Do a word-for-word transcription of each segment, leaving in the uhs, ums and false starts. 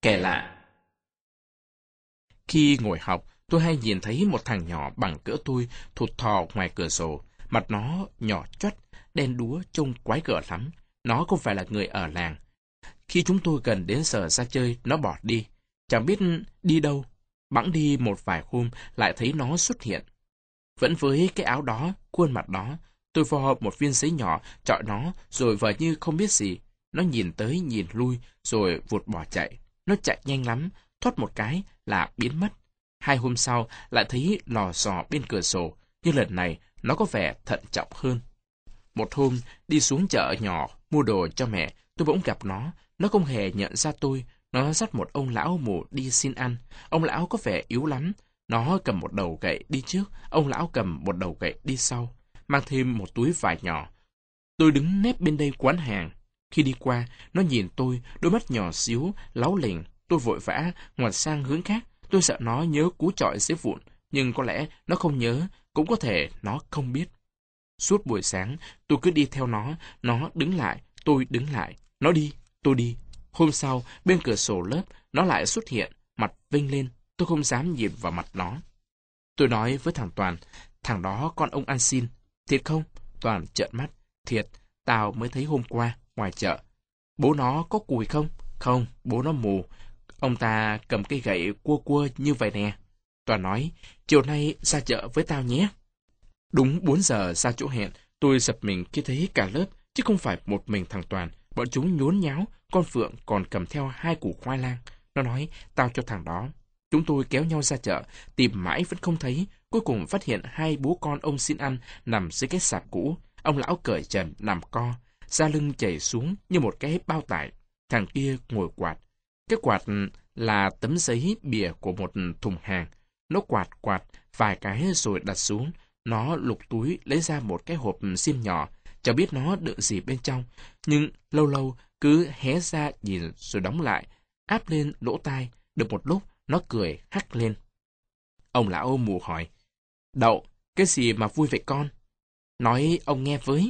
Kẻ lạ. Khi ngồi học, tôi hay nhìn thấy một thằng nhỏ bằng cỡ tôi thụt thò ngoài cửa sổ. Mặt nó nhỏ choắt, đen đúa, trông quái gở lắm. Nó không phải là người ở làng. Khi chúng tôi gần đến giờ ra chơi, nó bỏ đi. Chẳng biết đi đâu. Bẵng đi một vài hôm, lại thấy nó xuất hiện. Vẫn với cái áo đó, khuôn mặt đó, tôi vo một viên giấy nhỏ, chọi nó, rồi vờ như không biết gì. Nó nhìn tới nhìn lui, rồi vụt bỏ chạy. Nó chạy nhanh lắm, thoát một cái là biến mất. Hai hôm sau, lại thấy lò xò bên cửa sổ, nhưng lần này nó có vẻ thận trọng hơn. Một hôm, đi xuống chợ nhỏ, mua đồ cho mẹ, tôi bỗng gặp nó. Nó không hề nhận ra tôi. Nó dắt một ông lão mù đi xin ăn. Ông lão có vẻ yếu lắm. Nó cầm một đầu gậy đi trước, ông lão cầm một đầu gậy đi sau, mang thêm một túi vải nhỏ. Tôi đứng nép bên đây quán hàng. Khi đi qua, nó nhìn tôi, đôi mắt nhỏ xíu, láu lỉnh. Tôi vội vã ngoặt sang hướng khác. Tôi sợ nó nhớ cú chọi giấy vụn, nhưng có lẽ nó không nhớ, cũng có thể nó không biết. Suốt buổi sáng, tôi cứ đi theo nó, nó đứng lại, tôi đứng lại, nó đi, tôi đi. Hôm sau, bên cửa sổ lớp, nó lại xuất hiện, mặt vênh lên, tôi không dám nhìn vào mặt nó. Tôi nói với thằng Toàn, thằng đó con ông ăn xin. Thiệt không? Toàn trợn mắt. Thiệt, tao mới thấy hôm qua, ngoài chợ. Bố nó có cùi không? Không, bố nó mù. Ông ta cầm cây gậy cua cua như vậy nè. Toàn nói, chiều nay ra chợ với tao nhé. Đúng bốn giờ ra chỗ hẹn, tôi giật mình khi thấy cả lớp, chứ không phải một mình thằng Toàn. Bọn chúng nhốn nháo, con Phượng còn cầm theo hai củ khoai lang. Nó nói, tao cho thằng đó. Chúng tôi kéo nhau ra chợ, tìm mãi vẫn không thấy. Cuối cùng phát hiện hai bố con ông xin ăn nằm dưới cái sạp cũ. Ông lão cởi trần, nằm co, da lưng chảy xuống như một cái bao tải. Thằng kia ngồi quạt. Cái quạt là tấm giấy bìa của một thùng hàng. Nó quạt quạt vài cái rồi đặt xuống. Nó lục túi lấy ra một cái hộp xiêm nhỏ. Chẳng biết nó đựng gì bên trong. Nhưng lâu lâu cứ hé ra nhìn rồi đóng lại. Áp lên lỗ tai. Được một lúc nó cười hắc lên. Ông lão mù hỏi, Đậu, cái gì mà vui vậy con? Nói ông nghe với.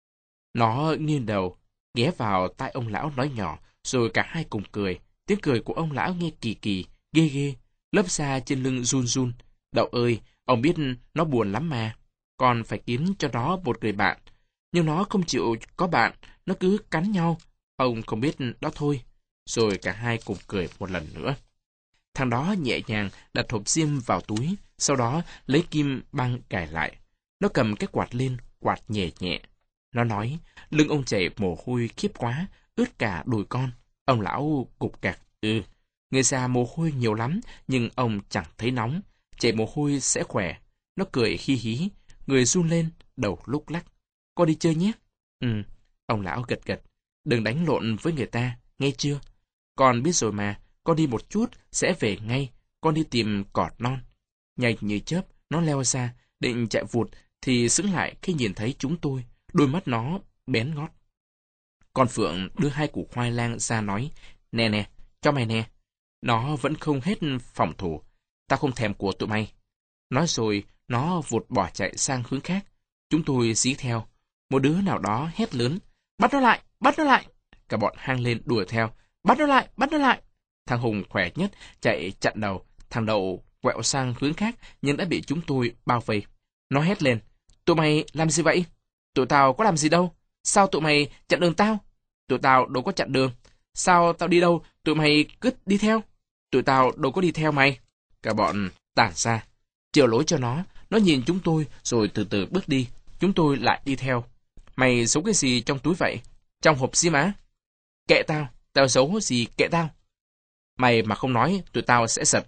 Nó nghiêng đầu, ghé vào tai ông lão nói nhỏ, rồi cả hai cùng cười. Tiếng cười của ông lão nghe kỳ kỳ, ghê ghê, lớp da trên lưng run run. Đậu ơi, ông biết nó buồn lắm mà. Con phải kiếm cho nó một người bạn. Nhưng nó không chịu có bạn, nó cứ cắn nhau. Ông không biết đó thôi. Rồi cả hai cùng cười một lần nữa. Thằng đó nhẹ nhàng đặt hộp xiêm vào túi, sau đó lấy kim băng cài lại. Nó cầm cái quạt lên, quạt nhẹ nhẹ. Nó nói, lưng ông chảy mồ hôi khiếp quá, ướt cả đùi con. Ông lão cục cặc, ừ, người già mồ hôi nhiều lắm, nhưng ông chẳng thấy nóng, chảy mồ hôi sẽ khỏe. Nó cười hi hí, người run lên, đầu lúc lắc. Con đi chơi nhé. Ừ, ông lão gật gật. Đừng đánh lộn với người ta, nghe chưa? Con biết rồi mà, con đi một chút, sẽ về ngay. Con đi tìm cọt non. Nhanh như chớp, nó leo ra, định chạy vụt, thì sững lại khi nhìn thấy chúng tôi. Đôi mắt nó bén ngót. Con Phượng đưa hai củ khoai lang ra nói, nè nè, cho mày nè. Nó vẫn không hết phòng thủ. Tao không thèm của tụi mày. Nói rồi, nó vụt bỏ chạy sang hướng khác. Chúng tôi dí theo. Một đứa nào đó hét lớn, bắt nó lại, bắt nó lại. Cả bọn hang lên đuổi theo, bắt nó lại, bắt nó lại. Thằng Hùng khỏe nhất chạy chặn đầu. Thằng Đậu quẹo sang hướng khác, nhưng đã bị chúng tôi bao vây. Nó hét lên, tụi mày làm gì vậy? Tụi tao có làm gì đâu. Sao tụi mày chặn đường tao? Tụi tao đâu có chặn đường. Sao tao đi đâu, tụi mày cứ đi theo? Tụi tao đâu có đi theo mày. Cả bọn tản ra, chiều lối cho nó. Nó nhìn chúng tôi rồi từ từ bước đi. Chúng tôi lại đi theo. Mày giấu cái gì trong túi vậy? Trong hộp xiêm á? Kệ tao, tao giấu gì kệ tao. Mày mà không nói, tụi tao sẽ giật.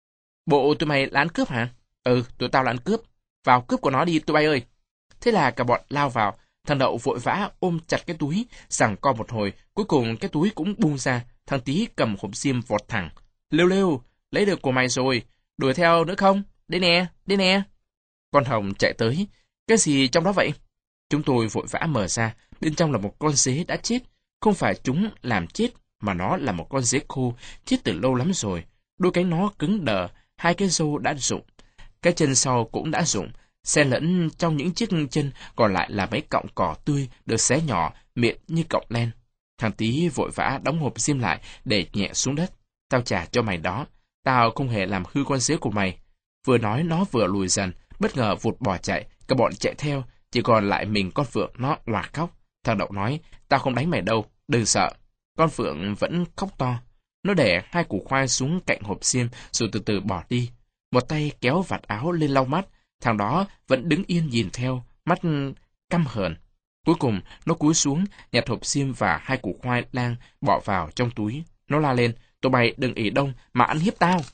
Bộ tụi mày là ăn cướp hả? Ừ, tụi tao là ăn cướp. Vào cướp của nó đi tụi bay ơi. Thế là cả bọn lao vào. Thằng Đậu vội vã ôm chặt cái túi, giằng co một hồi, cuối cùng cái túi cũng bung ra. Thằng Tí cầm hộp xiêm vọt thẳng. Lêu lêu, lấy được của mày rồi, đuổi theo nữa không? Đây nè, đây nè. Con Hồng chạy tới. Cái gì trong đó vậy? Chúng tôi vội vã mở ra, bên trong là một con dế đã chết. Không phải chúng làm chết, mà nó là một con dế khô, chết từ lâu lắm rồi. Đôi cánh nó cứng đờ, hai cái râu đã rụng. Cái chân sau cũng đã rụng. Xen lẫn trong những chiếc chân còn lại là mấy cọng cỏ tươi được xé nhỏ, miệng như cọng len. Thằng Tí vội vã đóng hộp xiêm lại để nhẹ xuống đất. Tao trả cho mày đó. Tao không hề làm hư con dế của mày. Vừa nói nó vừa lùi dần, bất ngờ vụt bỏ chạy, cả bọn chạy theo, chỉ còn lại mình con Phượng nó òa khóc. Thằng Đậu nói, tao không đánh mày đâu, đừng sợ. Con Phượng vẫn khóc to. Nó để hai củ khoai xuống cạnh hộp xiêm rồi từ từ bỏ đi. Một tay kéo vạt áo lên lau mắt, thằng đó vẫn đứng yên nhìn theo, mắt căm hờn. Cuối cùng, nó cúi xuống, nhặt hộp xiêm và hai củ khoai lang bỏ vào trong túi. Nó la lên, tụi bay đừng ỉ đông mà ăn hiếp tao.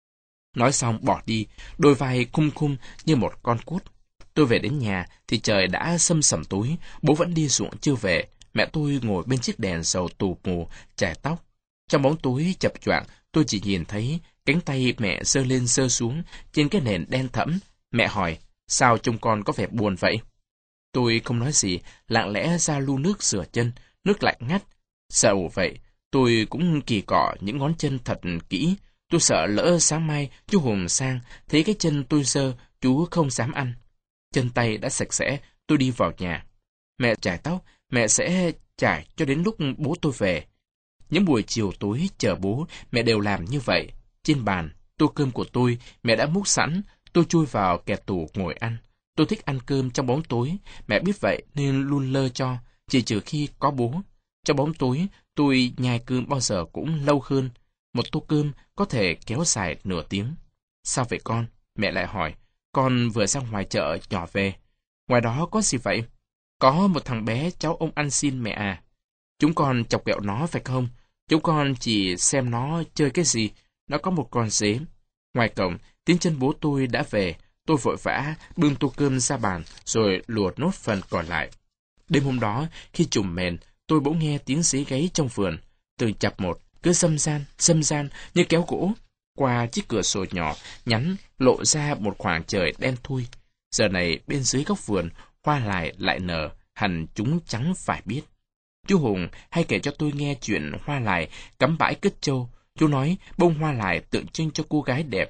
Nói xong bỏ đi, đôi vai khum khum như một con cút. Tôi về đến nhà thì trời đã sâm sẩm tối, bố vẫn đi ruộng chưa về. Mẹ tôi ngồi bên chiếc đèn dầu tù mù, chải tóc. Trong bóng tối chập choạng, tôi chỉ nhìn thấy cánh tay mẹ giơ lên giơ xuống trên cái nền đen thẫm. Mẹ hỏi, sao trông con có vẻ buồn vậy? Tôi không nói gì, lặng lẽ ra lu nước rửa chân, nước lạnh ngắt. Sợ vậy, tôi cũng kỳ cọ những ngón chân thật kỹ. Tôi sợ lỡ sáng mai chú Hùng sang, thấy cái chân tôi dơ, chú không dám ăn. Chân tay đã sạch sẽ, tôi đi vào nhà. Mẹ chải tóc, mẹ sẽ chải cho đến lúc bố tôi về. Những buổi chiều tối chờ bố, mẹ đều làm như vậy. Trên bàn, tô cơm của tôi, mẹ đã múc sẵn, tôi chui vào kẹt tủ ngồi ăn. Tôi thích ăn cơm trong bóng tối, mẹ biết vậy nên luôn lơ cho, chỉ trừ khi có bố. Trong bóng tối, tôi nhai cơm bao giờ cũng lâu hơn. Một tô cơm có thể kéo dài nửa tiếng. Sao vậy con? Mẹ lại hỏi. Con vừa ra ngoài chợ nhỏ về. Ngoài đó có gì vậy? Có một thằng bé cháu ông ăn xin mẹ à. Chúng con chọc ghẹo nó phải không? Chúng con chỉ xem nó chơi cái gì. Nó có một con dế. Ngoài cổng, tiếng chân bố tôi đã về. Tôi vội vã bưng tô cơm ra bàn rồi lùa nốt phần còn lại. Đêm hôm đó, khi trùm mền, tôi bỗng nghe tiếng dế gáy trong vườn. Từng chập một, cứ dâm gian, dâm gian như kéo gỗ. Qua chiếc cửa sổ nhỏ, nhắn, lộ ra một khoảng trời đen thui. Giờ này, bên dưới góc vườn, hoa lại lại nở, hẳn chúng chẳng phải biết. Chú Hùng hay kể cho tôi nghe chuyện hoa lại cắm bãi cất trâu. Chú nói bông hoa lại tượng trưng cho cô gái đẹp.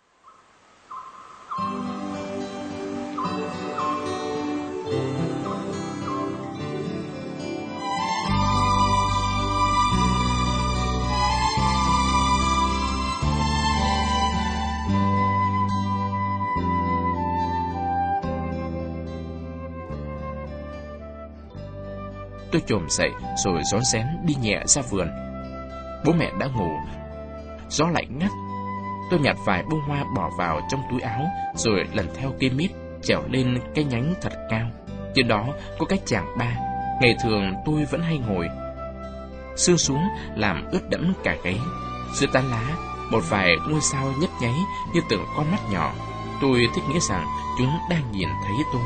Tôi chồm dậy rồi rón rén đi nhẹ ra vườn. Bố mẹ đã ngủ. Gió lạnh ngắt. Tôi nhặt vài bông hoa bỏ vào trong túi áo rồi lần theo cây mít trèo lên cái nhánh thật cao. Trên đó có cái chảng ba. Ngày thường tôi vẫn hay ngồi. Sương xuống làm ướt đẫm cả gáy. Dưới tán lá, một vài ngôi sao nhấp nháy như từng con mắt nhỏ. Tôi thích nghĩ rằng chúng đang nhìn thấy tôi.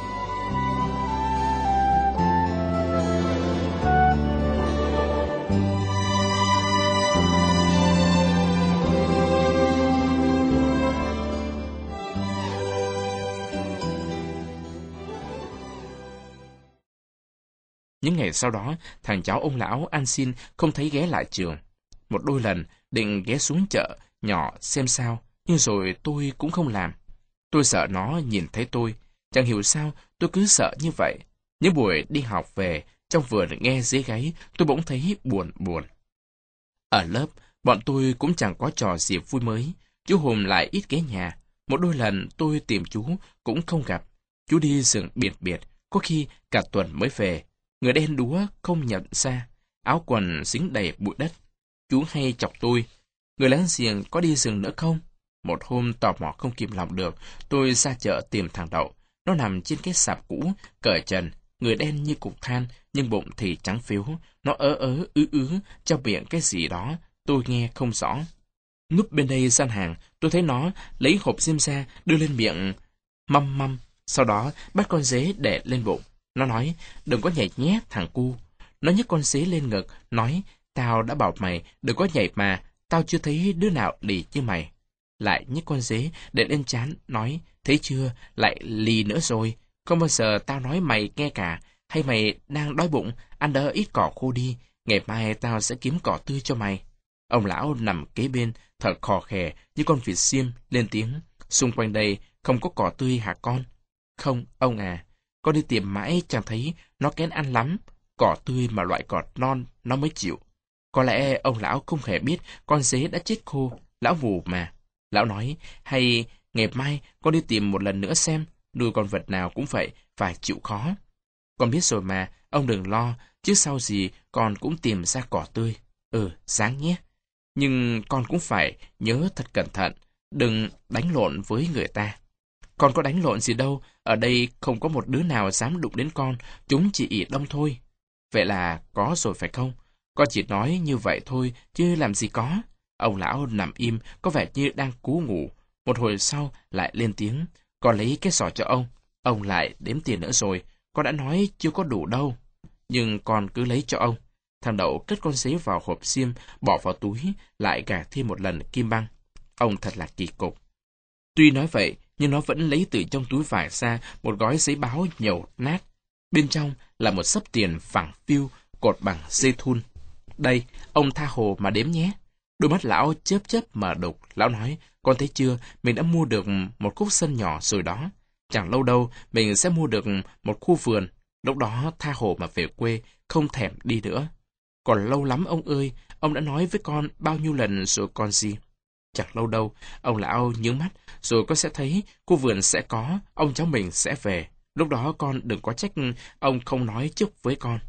Những ngày sau đó, thằng cháu ông lão ăn xin không thấy ghé lại trường. Một đôi lần định ghé xuống chợ nhỏ xem sao, nhưng rồi tôi cũng không làm. Tôi sợ nó nhìn thấy tôi. Chẳng hiểu sao tôi cứ sợ như vậy. Những buổi đi học về, trong vườn nghe dế gáy, tôi bỗng thấy buồn buồn. Ở lớp, bọn tôi cũng chẳng có trò gì vui mới. Chú Hùng lại ít ghé nhà. Một đôi lần tôi tìm chú cũng không gặp. Chú đi rừng biệt biệt, có khi cả tuần mới về. Người đen đúa không nhận ra, áo quần dính đầy bụi đất. Chú hay chọc tôi. Người láng giềng có đi rừng nữa không? Một hôm tò mò không kìm lòng được, tôi ra chợ tìm thằng Đậu. Nó nằm trên cái sạp cũ, cởi trần, người đen như cục than, nhưng bụng thì trắng phiếu. Nó ớ ớ ứ ứ, trong miệng cái gì đó, tôi nghe không rõ. Núp bên đây gian hàng, tôi thấy nó lấy hộp xiêm ra, đưa lên miệng, măm măm. Sau đó bắt con dế để lên bụng. Nó nói, đừng có nhảy nhé thằng cu. Nó nhấc con dế lên ngực, nói, tao đã bảo mày, đừng có nhảy mà, tao chưa thấy đứa nào lì như mày. Lại nhấc con dế để lên trán, nói, thấy chưa, lại lì nữa rồi. Không bao giờ tao nói mày nghe cả, hay mày đang đói bụng, ăn đỡ ít cỏ khô đi, ngày mai tao sẽ kiếm cỏ tươi cho mày. Ông lão nằm kế bên, thở khò khè như con vịt xiêm, lên tiếng, xung quanh đây không có cỏ tươi hả con? Không, ông à. Con đi tìm mãi chẳng thấy, nó kén ăn lắm. Cỏ tươi mà loại cỏ non nó mới chịu. Có lẽ ông lão không hề biết con dế đã chết khô, lão mù mà. Lão nói, hay ngày mai con đi tìm một lần nữa xem, nuôi con vật nào cũng vậy, phải chịu khó. Con biết rồi mà, ông đừng lo, chứ sau gì con cũng tìm ra cỏ tươi. Ừ, sáng nhé. Nhưng con cũng phải nhớ thật cẩn thận, đừng đánh lộn với người ta. Con có đánh lộn gì đâu, ở đây không có một đứa nào dám đụng đến con, chúng chỉ ỉ đông thôi. Vậy là có rồi phải không? Con chỉ nói như vậy thôi, chứ làm gì có. Ông lão nằm im, có vẻ như đang cú ngủ. Một hồi sau lại lên tiếng, con lấy cái sọ cho ông. Ông lại đếm tiền nữa rồi, con đã nói chưa có đủ đâu. Nhưng con cứ lấy cho ông. Thằng Đậu cất con dế vào hộp xiêm, bỏ vào túi, lại gạt thêm một lần kim băng. Ông thật là kỳ cục. Tuy nói vậy, nhưng nó vẫn lấy từ trong túi vải ra một gói giấy báo nhầu nát. Bên trong là một xấp tiền phẳng phiu, cột bằng dây thun. Đây, ông tha hồ mà đếm nhé. Đôi mắt lão chớp chớp mở đục. Lão nói, con thấy chưa, mình đã mua được một khúc sân nhỏ rồi đó. Chẳng lâu đâu, mình sẽ mua được một khu vườn. Lúc đó tha hồ mà về quê, không thèm đi nữa. Còn lâu lắm ông ơi, ông đã nói với con bao nhiêu lần rồi con gì? Chẳng lâu đâu, ông lão nhướng mắt, rồi con sẽ thấy khu vườn sẽ có, ông cháu mình sẽ về. Lúc đó con đừng có trách ông không nói trước với con.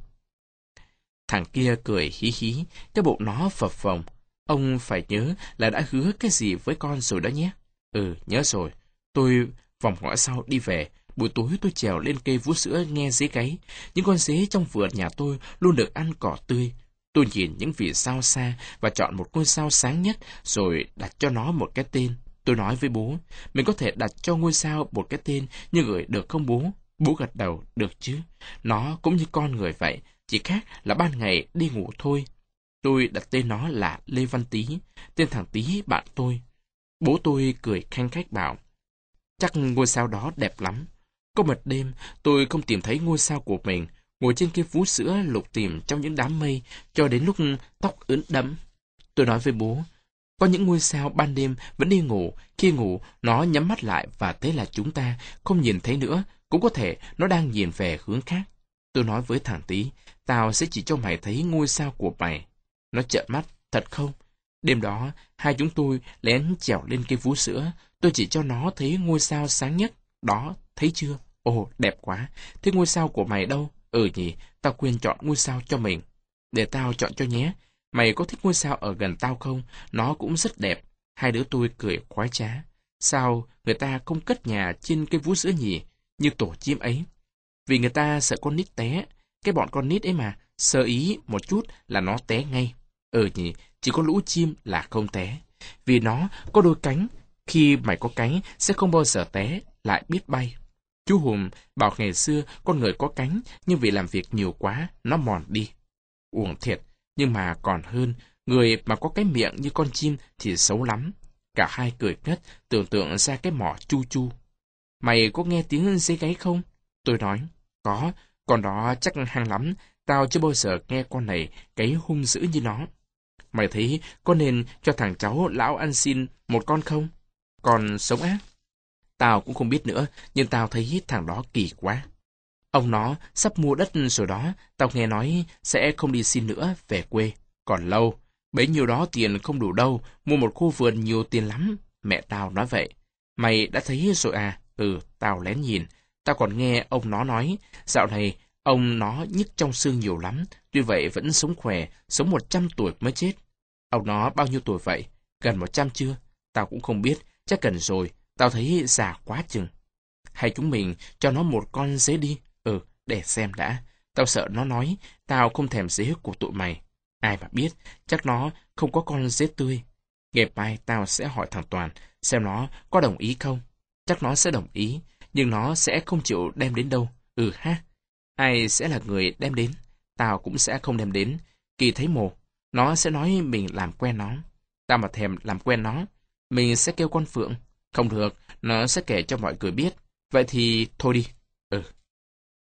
Thằng kia cười hí hí, cái bụng nó phập phồng. Ông phải nhớ là đã hứa cái gì với con rồi đó nhé. Ừ, nhớ rồi. Tôi vòng ngõ sau đi về. Buổi tối tôi trèo lên cây vú sữa nghe dế gáy. Những con dế trong vườn nhà tôi luôn được ăn cỏ tươi. Tôi nhìn những vì sao xa và chọn một ngôi sao sáng nhất rồi đặt cho nó một cái tên. Tôi nói với bố, mình có thể đặt cho ngôi sao một cái tên như gửi được không bố? Bố gật đầu, được chứ. Nó cũng như con người vậy, chỉ khác là ban ngày đi ngủ thôi. Tôi đặt tên nó là Lê Văn Tý, tên thằng Tý bạn tôi. Bố tôi cười khanh khách bảo, chắc ngôi sao đó đẹp lắm. Có một đêm, tôi không tìm thấy ngôi sao của mình, ngồi trên cái vú sữa lục tìm trong những đám mây, cho đến lúc tóc ướt đẫm. Tôi nói với bố, có những ngôi sao ban đêm vẫn đi ngủ, khi ngủ nó nhắm mắt lại và thế là chúng ta không nhìn thấy nữa, cũng có thể nó đang nhìn về hướng khác. Tôi nói với thằng Tý, tao sẽ chỉ cho mày thấy ngôi sao của mày. Nó trợn mắt, thật không? Đêm đó, hai chúng tôi lén trèo lên cây vú sữa, tôi chỉ cho nó thấy ngôi sao sáng nhất. Đó, thấy chưa? Ồ, đẹp quá. Thế ngôi sao của mày đâu? Ừ nhỉ, tao quên chọn ngôi sao cho mình. Để tao chọn cho nhé. Mày có thích ngôi sao ở gần tao không? Nó cũng rất đẹp. Hai đứa tôi cười khoái trá. Sao người ta không cất nhà trên cây vú sữa nhỉ? Như tổ chim ấy. Vì người ta sợ con nít té. Cái bọn con nít ấy mà, sơ ý một chút là nó té ngay. Ừ nhỉ, chỉ có lũ chim là không té. Vì nó có đôi cánh. Khi mày có cánh sẽ không bao giờ té, lại biết bay. Chú Hùng bảo ngày xưa con người có cánh, nhưng vì làm việc nhiều quá, nó mòn đi. Uổng thiệt, nhưng mà còn hơn, người mà có cái miệng như con chim thì xấu lắm. Cả hai cười ngất, tưởng tượng ra cái mỏ chu chu. Mày có nghe tiếng dế gáy không? Tôi nói, có, con đó chắc hăng lắm, tao chưa bao giờ nghe con này gáy hung dữ như nó. Mày thấy có nên cho thằng cháu lão ăn xin một con không? Còn sống ác? Tao cũng không biết nữa, nhưng tao thấy thằng đó kỳ quá. Ông nó sắp mua đất rồi đó, tao nghe nói sẽ không đi xin nữa, về quê. Còn lâu, bấy nhiêu đó tiền không đủ đâu, mua một khu vườn nhiều tiền lắm. Mẹ tao nói vậy. Mày đã thấy rồi à? Ừ, tao lén nhìn. Tao còn nghe ông nó nói, dạo này ông nó nhức trong xương nhiều lắm, tuy vậy vẫn sống khỏe, sống một trăm tuổi mới chết. Ông nó bao nhiêu tuổi vậy? Gần một trăm chưa? Tao cũng không biết, chắc gần rồi, tao thấy già quá chừng. Hay chúng mình cho nó một con dế đi? Ừ, để xem đã. Tao sợ nó nói, tao không thèm dế của tụi mày. Ai mà biết, chắc nó không có con dế tươi. Ngày mai tao sẽ hỏi thằng Toàn, xem nó có đồng ý không. Chắc nó sẽ đồng ý, nhưng nó sẽ không chịu đem đến đâu. Ừ ha, ai sẽ là người đem đến? Tao cũng sẽ không đem đến. Kỳ thấy mồ, nó sẽ nói mình làm quen nó. Tao mà thèm làm quen nó, mình sẽ kêu con Phượng. Không được, nó sẽ kể cho mọi người biết. Vậy thì thôi đi.